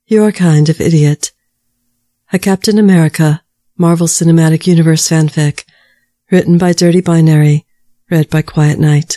Your Kind of Idiot. A Captain America, Marvel Cinematic Universe fanfic, written by Dirty Binary, read by Quiet Night.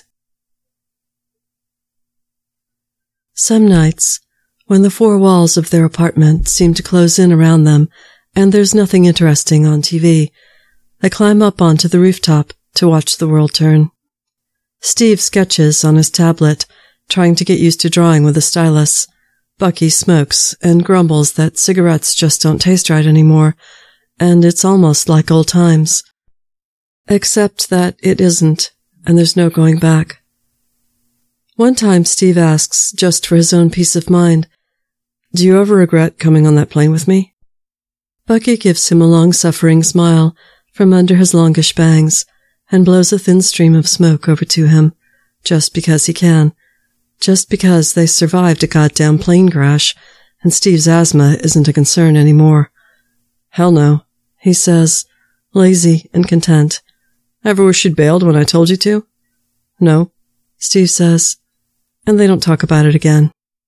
Some nights, when the four walls of their apartment seem to close in around them and there's nothing interesting on TV, they climb up onto the rooftop to watch the world turn. Steve sketches on his tablet, trying to get used to drawing with a stylus. Bucky smokes and grumbles that cigarettes just don't taste right anymore, and it's almost like old times. Except that it isn't, and there's no going back. One time Steve asks, just for his own peace of mind, "Do you ever regret coming on that plane with me?" Bucky gives him a long-suffering smile from under his longish bangs and blows a thin stream of smoke over to him, just because he can. Just because they survived a goddamn plane crash, and Steve's asthma isn't a concern anymore. "Hell no," he says, lazy and content. "Ever wish you'd bailed when I told you to?" "No," Steve says, and they don't talk about it again.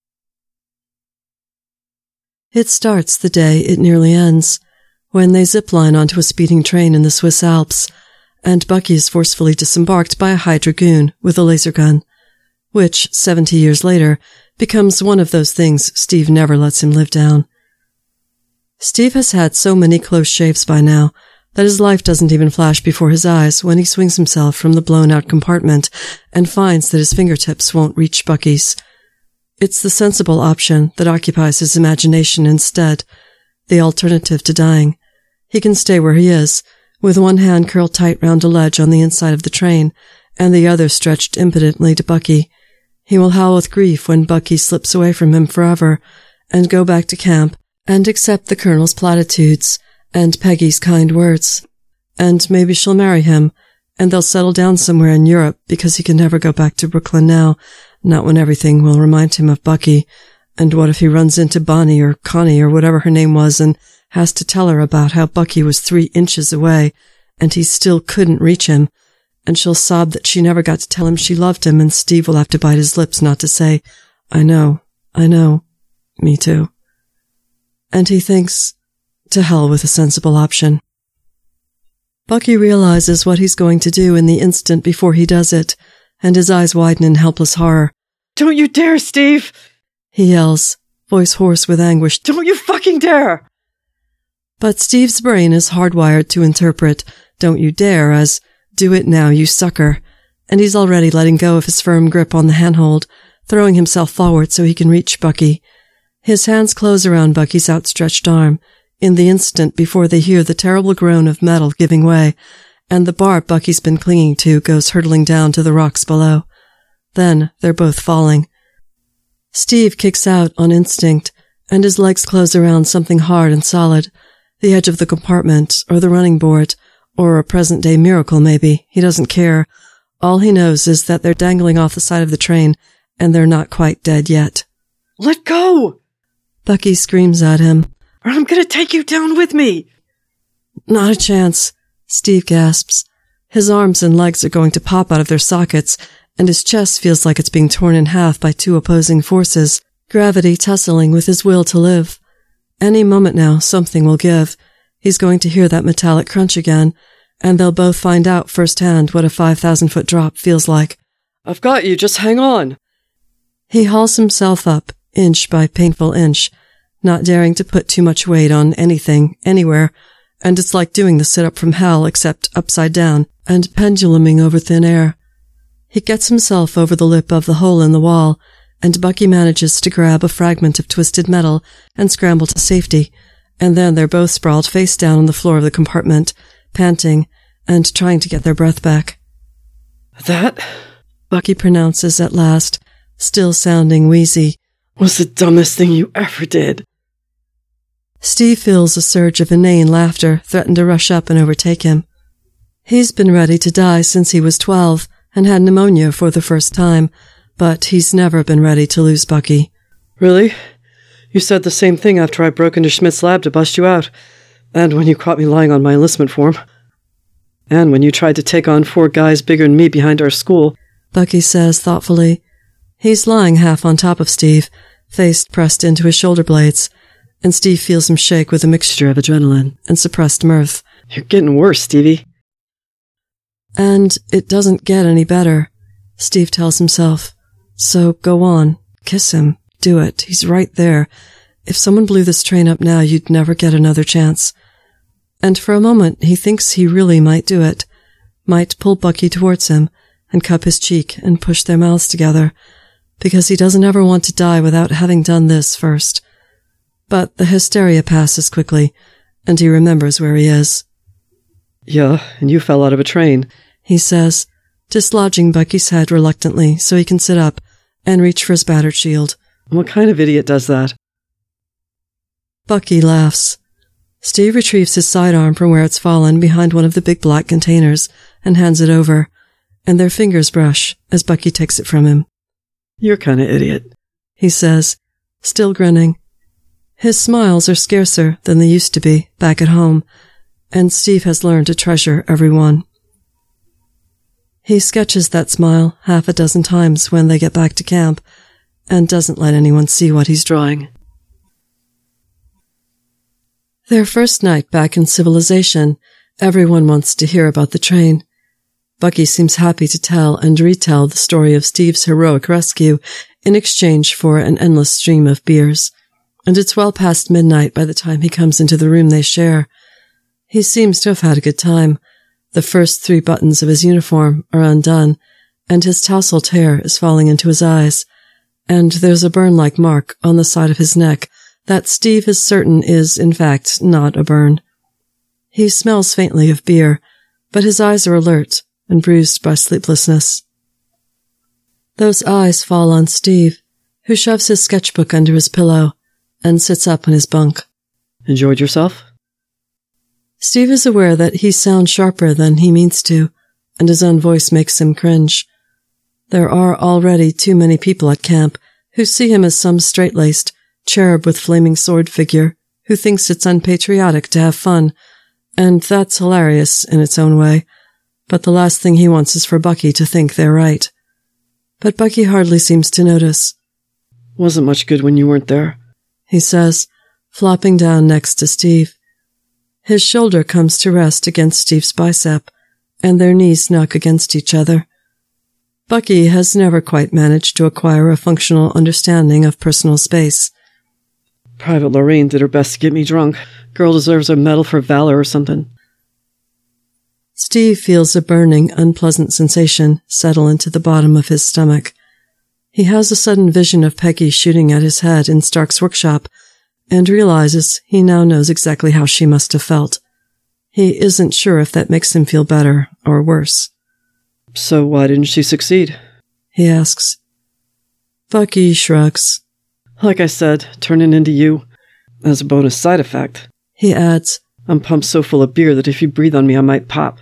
It starts the day it nearly ends, when they zipline onto a speeding train in the Swiss Alps, and Bucky is forcefully disembarked by a Hydra goon with a laser gun, which, 70 years later, becomes one of those things Steve never lets him live down. Steve has had so many close shaves by now that his life doesn't even flash before his eyes when he swings himself from the blown-out compartment and finds that his fingertips won't reach Bucky's. It's the sensible option that occupies his imagination instead, the alternative to dying. He can stay where he is, with one hand curled tight round a ledge on the inside of the train, and the other stretched impotently to Bucky. He will howl with grief when Bucky slips away from him forever, and go back to camp and accept the Colonel's platitudes and Peggy's kind words. And maybe she'll marry him, and they'll settle down somewhere in Europe because he can never go back to Brooklyn now, not when everything will remind him of Bucky. And what if he runs into Bonnie or Connie or whatever her name was and has to tell her about how Bucky was 3 inches away and he still couldn't reach him? And she'll sob that she never got to tell him she loved him, and Steve will have to bite his lips not to say, I know, me too." And he thinks, to hell with a sensible option. Bucky realizes what he's going to do in the instant before he does it, and his eyes widen in helpless horror. "Don't you dare, Steve!" he yells, voice hoarse with anguish. "Don't you fucking dare!" But Steve's brain is hardwired to interpret "don't you dare" as "do it now, you sucker," and he's already letting go of his firm grip on the handhold, throwing himself forward so he can reach Bucky. His hands close around Bucky's outstretched arm, in the instant before they hear the terrible groan of metal giving way, and the bar Bucky's been clinging to goes hurtling down to the rocks below. Then they're both falling. Steve kicks out on instinct, and his legs close around something hard and solid, the edge of the compartment, or the running board, or a present-day miracle, maybe. He doesn't care. All he knows is that they're dangling off the side of the train, and they're not quite dead yet. "Let go!" Bucky screams at him. "Or I'm gonna take you down with me!" "Not a chance," Steve gasps. His arms and legs are going to pop out of their sockets, and his chest feels like it's being torn in half by 2 opposing forces, gravity tussling with his will to live. Any moment now, something will give. He's going to hear that metallic crunch again, and they'll both find out firsthand what a 5,000-foot drop feels like. "I've got you, just hang on." He hauls himself up, inch by painful inch, not daring to put too much weight on anything, anywhere, and it's like doing the sit-up from hell except upside down and penduluming over thin air. He gets himself over the lip of the hole in the wall, and Bucky manages to grab a fragment of twisted metal and scramble to safety, and then they're both sprawled face down on the floor of the compartment, panting and trying to get their breath back. "That," Bucky pronounces at last, still sounding wheezy, "was the dumbest thing you ever did." Steve feels a surge of inane laughter threaten to rush up and overtake him. He's been ready to die since he was 12 and had pneumonia for the first time, but he's never been ready to lose Bucky. "Really? You said the same thing after I broke into Schmidt's lab to bust you out, and when you caught me lying on my enlistment form, and when you tried to take on 4 guys bigger than me behind our school," Bucky says thoughtfully. He's lying half on top of Steve, face pressed into his shoulder blades, and Steve feels him shake with a mixture of adrenaline and suppressed mirth. You're getting worse, Stevie. And it doesn't get any better, Steve tells himself. So go on, kiss him, do it, he's right there. If someone blew this train up now, you'd never get another chance. And for a moment, he thinks he really might do it, might pull Bucky towards him and cup his cheek and push their mouths together, because he doesn't ever want to die without having done this first. But the hysteria passes quickly, and he remembers where he is. Yeah, and you fell out of a train, he says, dislodging Bucky's head reluctantly so he can sit up and reach for his battered shield. What kind of idiot does that? Bucky laughs. Steve retrieves his sidearm from where it's fallen behind one of the big black containers and hands it over, and their fingers brush as Bucky takes it from him. You're kind of idiot, he says, still grinning. His smiles are scarcer than they used to be back at home, and Steve has learned to treasure every one. He sketches that smile half a dozen times when they get back to camp, and doesn't let anyone see what he's drawing. Their first night back in civilization, everyone wants to hear about the train. Bucky seems happy to tell and retell the story of Steve's heroic rescue in exchange for an endless stream of beers, and it's well past midnight by the time he comes into the room they share. He seems to have had a good time. The first 3 buttons of his uniform are undone, and his tousled hair is falling into his eyes, and there's a burn-like mark on the side of his neck that Steve is certain is, in fact, not a burn. He smells faintly of beer, but his eyes are alert and bruised by sleeplessness. Those eyes fall on Steve, who shoves his sketchbook under his pillow and sits up in his bunk. Enjoyed yourself? Steve is aware that he sounds sharper than he means to, and his own voice makes him cringe. There are already too many people at camp who see him as some straight-laced, cherub with flaming sword figure who thinks it's unpatriotic to have fun, and that's hilarious in its own way, but the last thing he wants is for Bucky to think they're right. But Bucky hardly seems to notice. Wasn't much good when you weren't there, he says, flopping down next to Steve. His shoulder comes to rest against Steve's bicep, and their knees knock against each other. Bucky has never quite managed to acquire a functional understanding of personal space. Private Lorraine did her best to get me drunk. Girl deserves a medal for valor or something. Steve feels a burning, unpleasant sensation settle into the bottom of his stomach. He has a sudden vision of Peggy shooting at his head in Stark's workshop, and realizes he now knows exactly how she must have felt. He isn't sure if that makes him feel better or worse. So why didn't she succeed? He asks. Bucky shrugs. Like I said, turning into you. As a bonus side effect, he adds, I'm pumped so full of beer that if you breathe on me I might pop.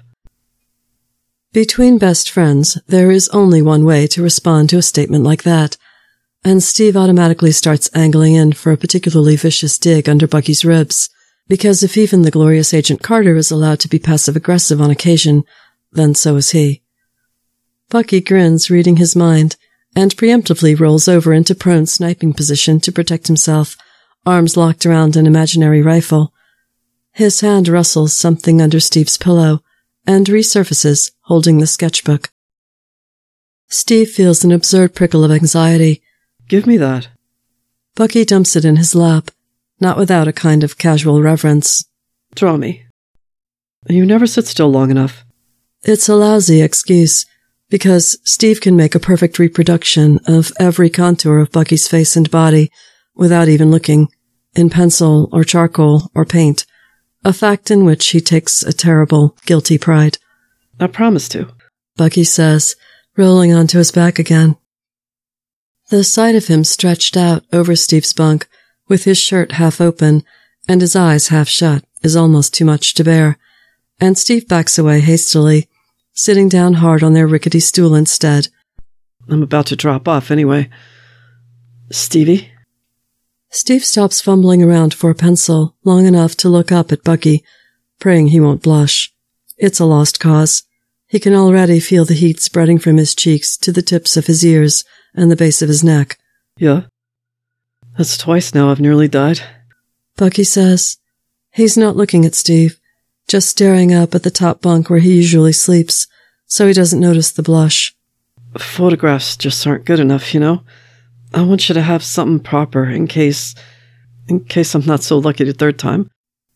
Between best friends, there is only one way to respond to a statement like that, and Steve automatically starts angling in for a particularly vicious dig under Bucky's ribs, because if even the glorious Agent Carter is allowed to be passive-aggressive on occasion, then so is he. Bucky grins, reading his mind, and preemptively rolls over into prone sniping position to protect himself, arms locked around an imaginary rifle. His hand rustles something under Steve's pillow, and resurfaces, holding the sketchbook. Steve feels an absurd prickle of anxiety. Give me that. Bucky dumps it in his lap, not without a kind of casual reverence. Draw me. You never sit still long enough. It's a lousy excuse, because Steve can make a perfect reproduction of every contour of Bucky's face and body without even looking, in pencil or charcoal or paint, a fact in which he takes a terrible, guilty pride. I promise to, Bucky says, rolling onto his back again. The sight of him stretched out over Steve's bunk, with his shirt half open and his eyes half shut, is almost too much to bear, and Steve backs away hastily, sitting down hard on their rickety stool instead. I'm about to drop off anyway. Stevie? Steve stops fumbling around for a pencil long enough to look up at Bucky, praying he won't blush. It's a lost cause. He can already feel the heat spreading from his cheeks to the tips of his ears and the base of his neck. Yeah? That's twice now I've nearly died. Bucky says. He's not looking at Steve, just staring up at the top bunk where he usually sleeps, so he doesn't notice the blush. Photographs just aren't good enough, you know? I want you to have something proper in case I'm not so lucky the third time.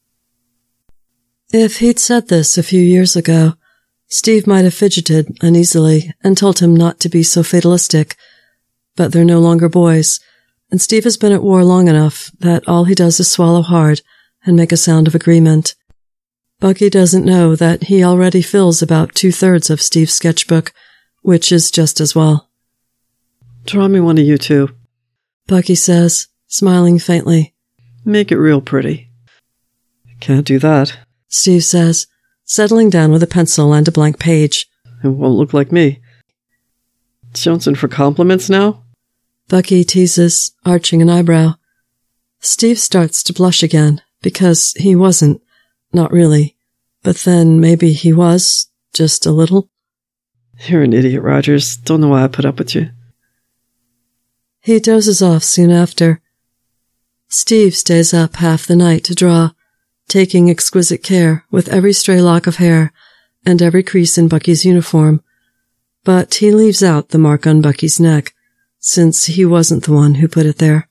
If he'd said this a few years ago, Steve might have fidgeted uneasily and told him not to be so fatalistic. But they're no longer boys, and Steve has been at war long enough that all he does is swallow hard and make a sound of agreement. Bucky doesn't know that he already fills about 2/3 of Steve's sketchbook, which is just as well. Draw me one of you two, Bucky says, smiling faintly. Make it real pretty. Can't do that, Steve says, settling down with a pencil and a blank page. It won't look like me. Jonesing for compliments now? Bucky teases, arching an eyebrow. Steve starts to blush again, because he wasn't. Not really. But then maybe he was, just a little. You're an idiot, Rogers. Don't know why I put up with you. He dozes off soon after. Steve stays up half the night to draw, taking exquisite care with every stray lock of hair and every crease in Bucky's uniform. But he leaves out the mark on Bucky's neck, since he wasn't the one who put it there.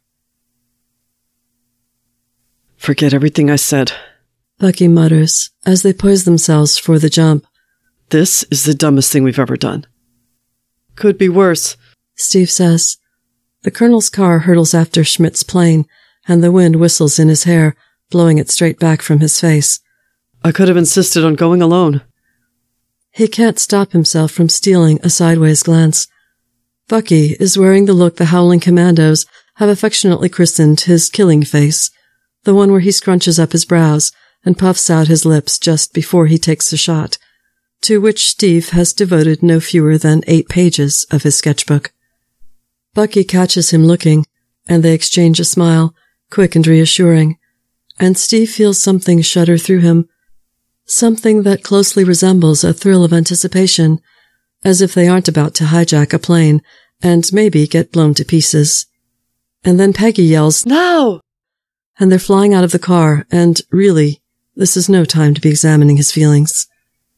Forget everything I said, Bucky mutters as they poise themselves for the jump. This is the dumbest thing we've ever done. Could be worse, Steve says. The colonel's car hurtles after Schmidt's plane, and the wind whistles in his hair, blowing it straight back from his face. I could have insisted on going alone. He can't stop himself from stealing a sideways glance. Bucky is wearing the look the Howling Commandos have affectionately christened his killing face, the one where he scrunches up his brows and puffs out his lips just before he takes a shot, to which Steve has devoted no fewer than 8 pages of his sketchbook. Bucky catches him looking, and they exchange a smile, quick and reassuring, and Steve feels something shudder through him, something that closely resembles a thrill of anticipation, as if they aren't about to hijack a plane and maybe get blown to pieces. And then Peggy yells, "No!" And they're flying out of the car, and really, this is no time to be examining his feelings.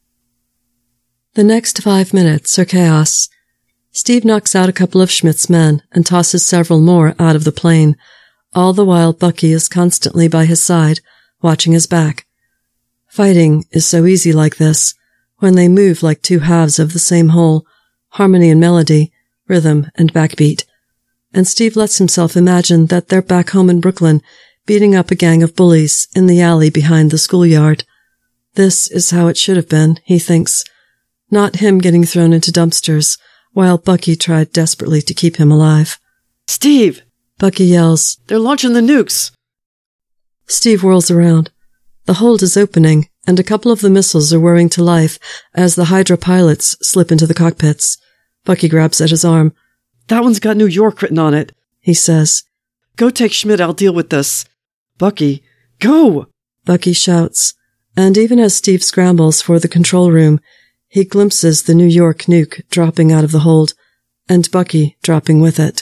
The next 5 minutes are chaos. Steve knocks out a couple of Schmidt's men and tosses several more out of the plane, all the while Bucky is constantly by his side, watching his back. Fighting is so easy like this, when they move like 2 halves of the same whole, harmony and melody, rhythm and backbeat. And Steve lets himself imagine that they're back home in Brooklyn, beating up a gang of bullies in the alley behind the schoolyard. This is how it should have been, he thinks. Not him getting thrown into dumpsters, while Bucky tried desperately to keep him alive. Steve! Bucky yells. They're launching the nukes! Steve whirls around. The hold is opening, and a couple of the missiles are whirring to life as the Hydra pilots slip into the cockpits. Bucky grabs at his arm. That one's got New York written on it, he says. Go take Schmidt, I'll deal with this. Bucky, go! Bucky shouts, and even as Steve scrambles for the control room, he glimpses the New York nuke dropping out of the hold, and Bucky dropping with it.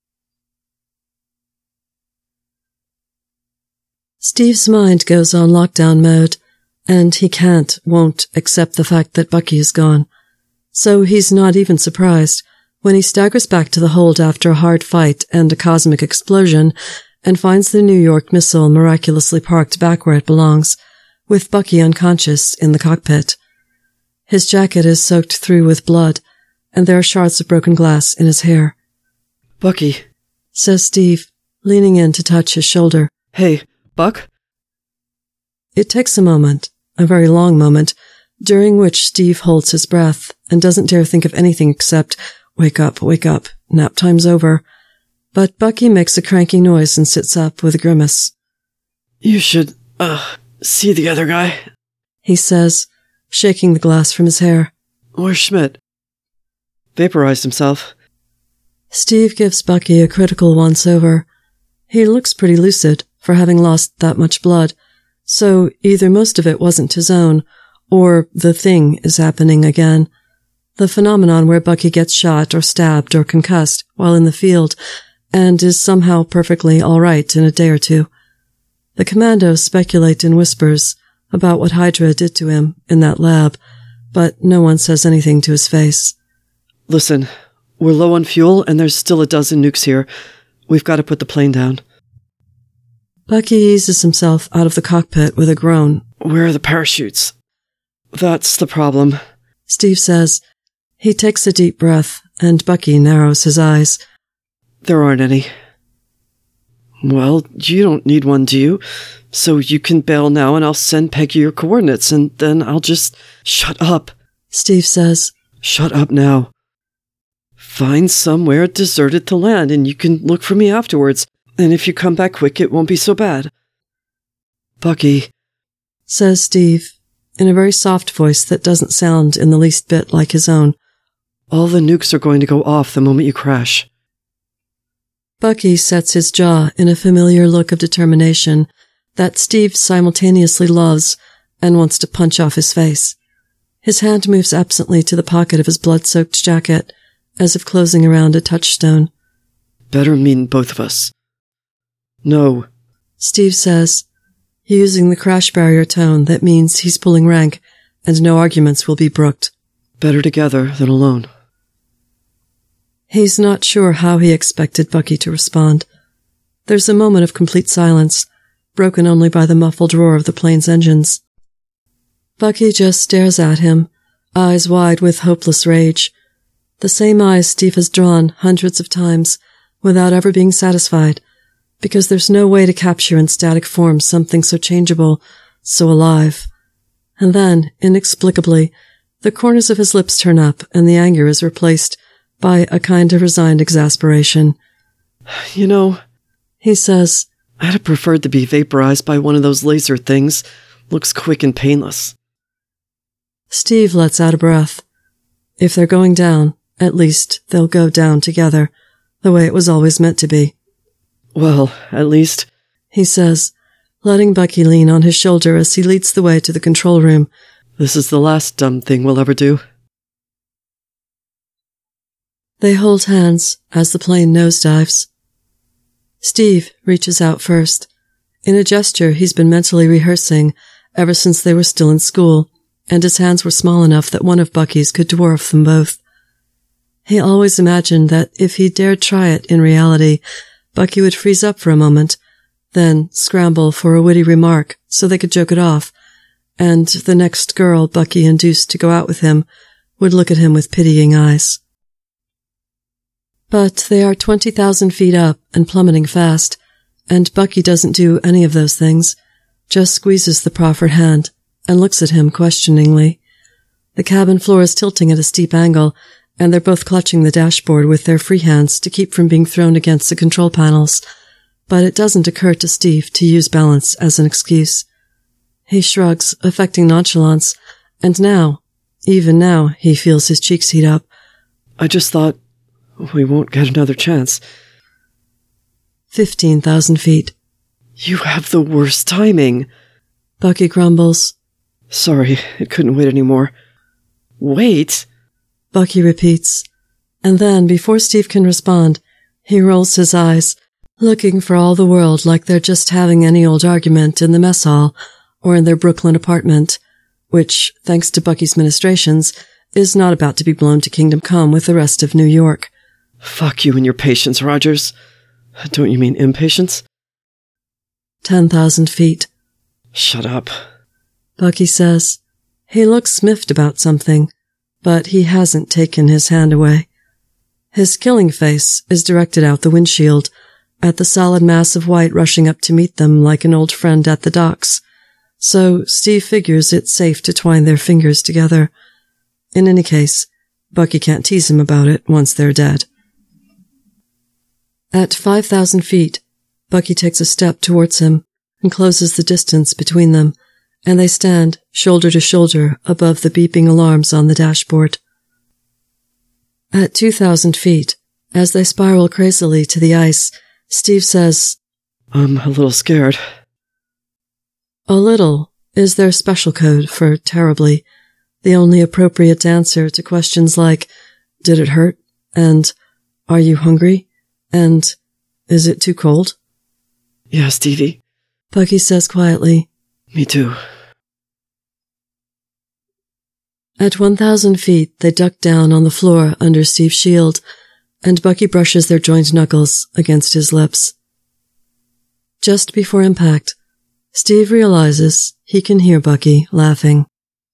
Steve's mind goes on lockdown mode, and he won't accept the fact that Bucky is gone. So he's not even surprised when he staggers back to the hold after a hard fight and a cosmic explosion and finds the New York missile miraculously parked back where it belongs, with Bucky unconscious in the cockpit. His jacket is soaked through with blood, and there are shards of broken glass in his hair. Bucky, says Steve, leaning in to touch his shoulder. Hey, Buck? It takes a moment, a very long moment, during which Steve holds his breath and doesn't dare think of anything except, wake up, nap time's over. But Bucky makes a cranky noise and sits up with a grimace. You should, see the other guy, he says, shaking the glass from his hair. Where's Schmidt? Vaporized himself. Steve gives Bucky a critical once-over. He looks pretty lucid for having lost that much blood, so either most of it wasn't his own, or the thing is happening again. The phenomenon where Bucky gets shot or stabbed or concussed while in the field, and is somehow perfectly all right in a day or two. The commandos speculate in whispers about what Hydra did to him in that lab, but no one says anything to his face. Listen, we're low on fuel and there's still a dozen nukes here. We've got to put the plane down. Bucky eases himself out of the cockpit with a groan. Where are the parachutes? That's the problem, Steve says. He takes a deep breath, and Bucky narrows his eyes. There aren't any. Well, you don't need one, do you? So you can bail now and I'll send Peggy your coordinates and then I'll just... Shut up, Steve says. Shut up now. Find somewhere deserted to land and you can look for me afterwards. And if you come back quick, it won't be so bad. Bucky, says Steve, in a very soft voice that doesn't sound in the least bit like his own. All the nukes are going to go off the moment you crash. Bucky sets his jaw in a familiar look of determination that Steve simultaneously loves and wants to punch off his face. His hand moves absently to the pocket of his blood-soaked jacket, as if closing around a touchstone. Better mean both of us. No, Steve says, using the crash barrier tone that means he's pulling rank and no arguments will be brooked. Better together than alone. He's not sure how he expected Bucky to respond. There's a moment of complete silence, broken only by the muffled roar of the plane's engines. Bucky just stares at him, eyes wide with hopeless rage. The same eyes Steve has drawn hundreds of times without ever being satisfied, because there's no way to capture in static form something so changeable, so alive. And then, inexplicably, the corners of his lips turn up and the anger is replaced by a kind of resigned exasperation. You know, he says, I'd have preferred to be vaporized by one of those laser things. Looks quick and painless. Steve lets out a breath. If they're going down, at least they'll go down together, the way it was always meant to be. Well, at least, he says, letting Bucky lean on his shoulder as he leads the way to the control room. This is the last dumb thing we'll ever do. They hold hands as the plane nosedives. Steve reaches out first, in a gesture he's been mentally rehearsing ever since they were still in school, and his hands were small enough that one of Bucky's could dwarf them both. He always imagined that if he dared try it in reality, Bucky would freeze up for a moment, then scramble for a witty remark so they could joke it off, and the next girl Bucky induced to go out with him would look at him with pitying eyes. But they are 20,000 feet up and plummeting fast, and Bucky doesn't do any of those things, just squeezes the proffered hand and looks at him questioningly. The cabin floor is tilting at a steep angle, and they're both clutching the dashboard with their free hands to keep from being thrown against the control panels, but it doesn't occur to Steve to use balance as an excuse. He shrugs, affecting nonchalance, and now, even now, he feels his cheeks heat up. I just thought we won't get another chance. 15,000 feet. You have the worst timing, Bucky grumbles. Sorry, it couldn't wait anymore. Wait? Bucky repeats, and then, before Steve can respond, he rolls his eyes, looking for all the world like they're just having any old argument in the mess hall or in their Brooklyn apartment, which, thanks to Bucky's ministrations, is not about to be blown to kingdom come with the rest of New York. Fuck you and your patience, Rogers. Don't you mean impatience? 10,000 feet. Shut up, Bucky says. He looks miffed about something, but he hasn't taken his hand away. His killing face is directed out the windshield, at the solid mass of white rushing up to meet them like an old friend at the docks. So Steve figures it's safe to twine their fingers together. In any case, Bucky can't tease him about it once they're dead. At 5,000 feet, Bucky takes a step towards him and closes the distance between them, and they stand shoulder to shoulder above the beeping alarms on the dashboard. At 2,000 feet, as they spiral crazily to the ice, Steve says, I'm a little scared. A little is their special code for terribly, the only appropriate answer to questions like, did it hurt? And, are you hungry? And, is it too cold? Yeah, Stevie. Bucky says quietly. Me too. At 1,000 feet, they duck down on the floor under Steve's shield, and Bucky brushes their joined knuckles against his lips. Just before impact, Steve realizes he can hear Bucky laughing.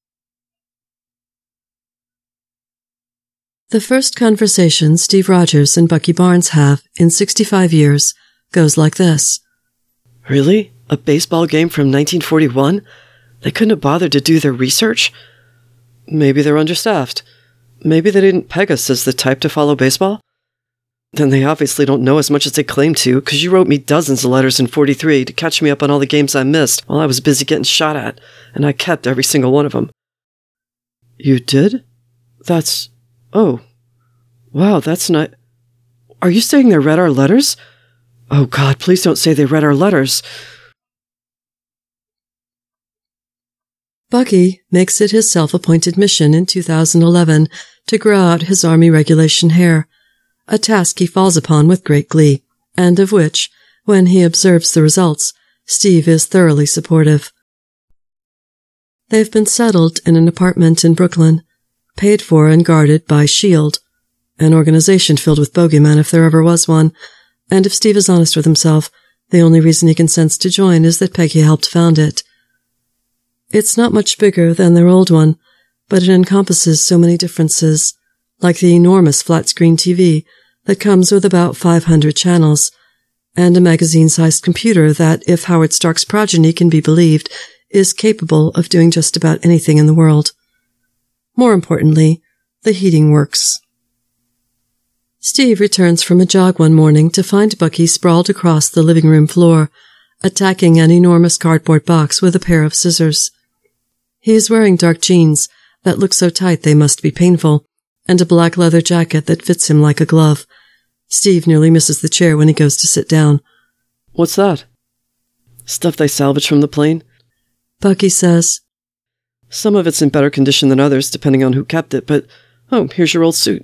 The first conversation Steve Rogers and Bucky Barnes have in 65 years goes like this. Really? A baseball game from 1941? They couldn't have bothered to do their research? Maybe they're understaffed. Maybe they didn't peg us as the type to follow baseball? Then they obviously don't know as much as they claim to, because you wrote me dozens of letters in 43 to catch me up on all the games I missed while I was busy getting shot at, and I kept every single one of them. You did? That's... Oh. Wow, that's not... Are you saying they read our letters? Oh God, please don't say they read our letters. Bucky makes it his self-appointed mission in 2011 to grow out his Army regulation hair, a task he falls upon with great glee, and of which, when he observes the results, Steve is thoroughly supportive. They've been settled in an apartment in Brooklyn, paid for and guarded by S.H.I.E.L.D., an organization filled with bogeymen if there ever was one, and if Steve is honest with himself, the only reason he consents to join is that Peggy helped found it. It's not much bigger than their old one, but it encompasses so many differences, like the enormous flat-screen TV that comes with about 500 channels, and a magazine-sized computer that, if Howard Stark's progeny can be believed, is capable of doing just about anything in the world. More importantly, the heating works. Steve returns from a jog one morning to find Bucky sprawled across the living room floor, attacking an enormous cardboard box with a pair of scissors. He is wearing dark jeans that look so tight they must be painful, and a black leather jacket that fits him like a glove. Steve nearly misses the chair when he goes to sit down. What's that? Stuff they salvaged from the plane? Bucky says. Some of it's in better condition than others, depending on who kept it, but, oh, here's your old suit.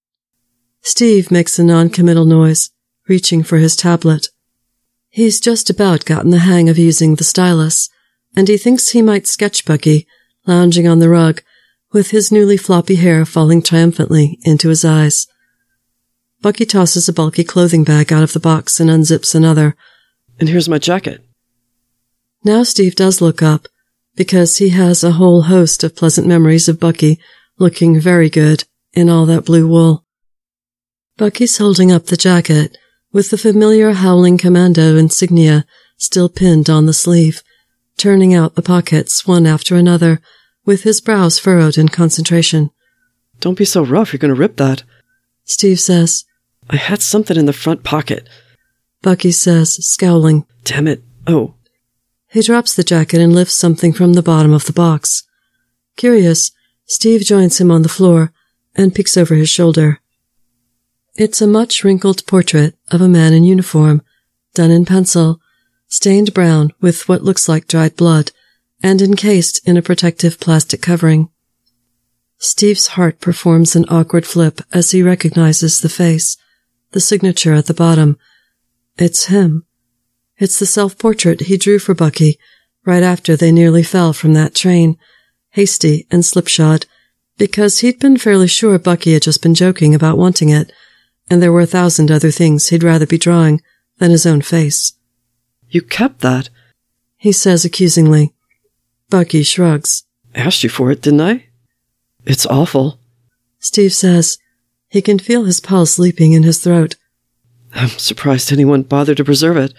Steve makes a non-committal noise, reaching for his tablet. He's just about gotten the hang of using the stylus, and he thinks he might sketch Bucky, lounging on the rug, with his newly floppy hair falling triumphantly into his eyes. Bucky tosses a bulky clothing bag out of the box and unzips another. And here's my jacket. Now Steve does look up, because he has a whole host of pleasant memories of Bucky looking very good in all that blue wool. Bucky's holding up the jacket, with the familiar Howling Commando insignia still pinned on the sleeve, turning out the pockets one after another, with his brows furrowed in concentration. Don't be so rough, you're going to rip that. Steve says. I had something in the front pocket. Bucky says, scowling. Damn it. Oh. He drops the jacket and lifts something from the bottom of the box. Curious, Steve joins him on the floor and peeks over his shoulder. It's a much wrinkled portrait of a man in uniform, done in pencil, stained brown with what looks like dried blood, and encased in a protective plastic covering. Steve's heart performs an awkward flip as he recognizes the face, the signature at the bottom. It's him. It's the self-portrait he drew for Bucky right after they nearly fell from that train, hasty and slipshod, because he'd been fairly sure Bucky had just been joking about wanting it, and there were 1,000 other things he'd rather be drawing than his own face. You kept that? He says accusingly. Bucky shrugs. I asked you for it, didn't I? It's awful. Steve says. He can feel his pulse leaping in his throat. I'm surprised anyone bothered to preserve it.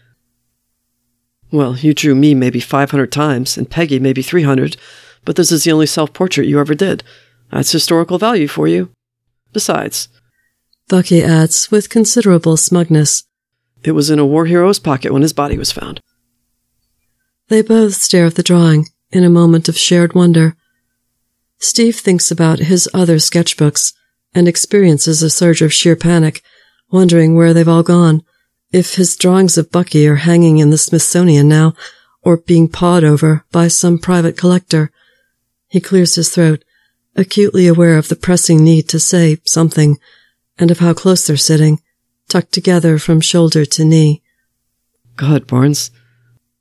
Well, you drew me maybe 500 times, and Peggy maybe 300, but this is the only self-portrait you ever did. That's historical value for you. Besides, Bucky adds with considerable smugness, it was in a war hero's pocket when his body was found. They both stare at the drawing in a moment of shared wonder. Steve thinks about his other sketchbooks and experiences a surge of sheer panic, wondering where they've all gone, if his drawings of Bucky are hanging in the Smithsonian now, or being pawed over by some private collector. He clears his throat, acutely aware of the pressing need to say something, and of how close they're sitting, tucked together from shoulder to knee. God, Barnes.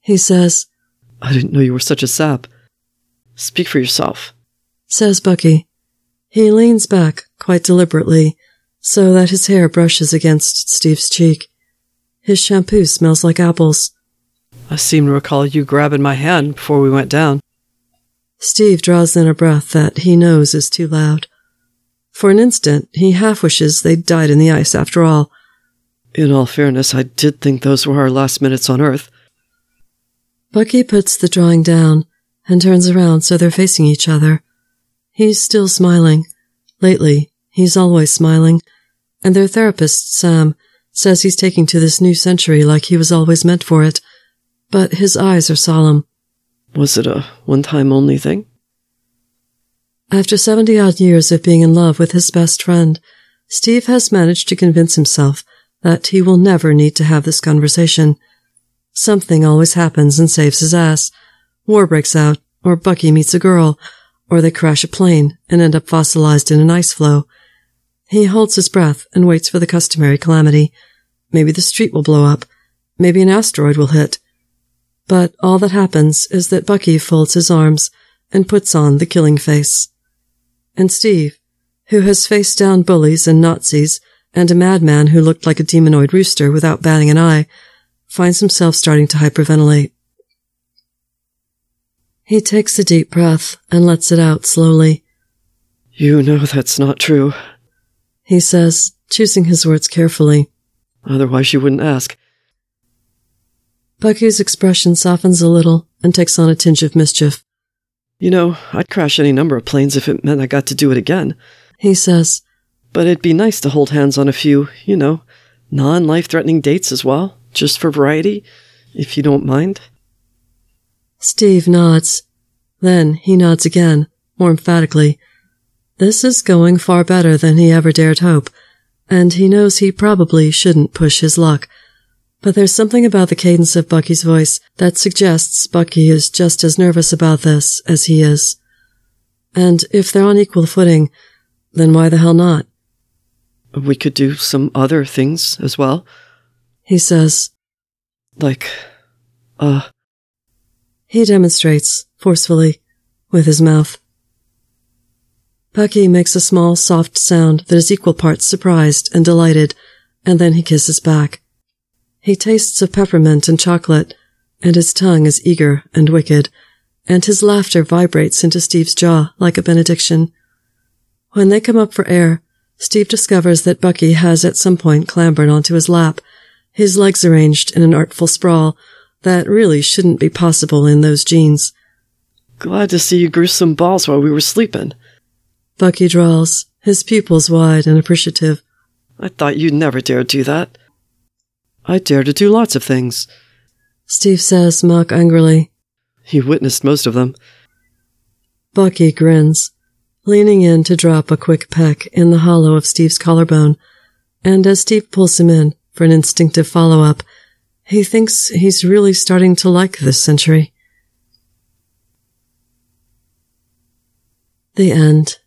He says. I didn't know you were such a sap. Speak for yourself, says Bucky. He leans back, quite deliberately, so that his hair brushes against Steve's cheek. His shampoo smells like apples. I seem to recall you grabbing my hand before we went down. Steve draws in a breath that he knows is too loud. For an instant, he half wishes they'd died in the ice after all. In all fairness, I did think those were our last minutes on Earth. Bucky puts the drawing down and turns around so they're facing each other. He's still smiling. Lately, he's always smiling. And their therapist, Sam, says he's taking to this new century like he was always meant for it. But his eyes are solemn. Was it a one-time only thing? After 70-odd years of being in love with his best friend, Steve has managed to convince himself that he will never need to have this conversation. Something always happens and saves his ass. War breaks out, or Bucky meets a girl, or they crash a plane and end up fossilized in an ice floe. He holds his breath and waits for the customary calamity. Maybe the street will blow up. Maybe an asteroid will hit. But all that happens is that Bucky folds his arms and puts on the killing face. And Steve, who has faced down bullies and Nazis and a madman who looked like a demonoid rooster without batting an eye, finds himself starting to hyperventilate. He takes a deep breath and lets it out slowly. You know that's not true, he says, choosing his words carefully. Otherwise you wouldn't ask. Bucky's expression softens a little and takes on a tinge of mischief. You know, I'd crash any number of planes if it meant I got to do it again, he says. But it'd be nice to hold hands on a few, non-life-threatening dates as well, just for variety, if you don't mind. Steve nods. Then he nods again, more emphatically. This is going far better than he ever dared hope, and he knows he probably shouldn't push his luck. But there's something about the cadence of Bucky's voice that suggests Bucky is just as nervous about this as he is. And if they're on equal footing, then why the hell not? We could do some other things as well, he says. Like, He demonstrates, forcefully, with his mouth. Bucky makes a small, soft sound that is equal parts surprised and delighted, and then he kisses back. He tastes of peppermint and chocolate, and his tongue is eager and wicked, and his laughter vibrates into Steve's jaw like a benediction. When they come up for air, Steve discovers that Bucky has at some point clambered onto his lap, his legs arranged in an artful sprawl that really shouldn't be possible in those jeans. Glad to see you grew some balls while we were sleeping, Bucky drawls, his pupils wide and appreciative. I thought you'd never dare do that. I dare to do lots of things, Steve says mock angrily. You witnessed most of them. Bucky grins, leaning in to drop a quick peck in the hollow of Steve's collarbone, and as Steve pulls him in for an instinctive follow-up, he thinks he's really starting to like this century. The end.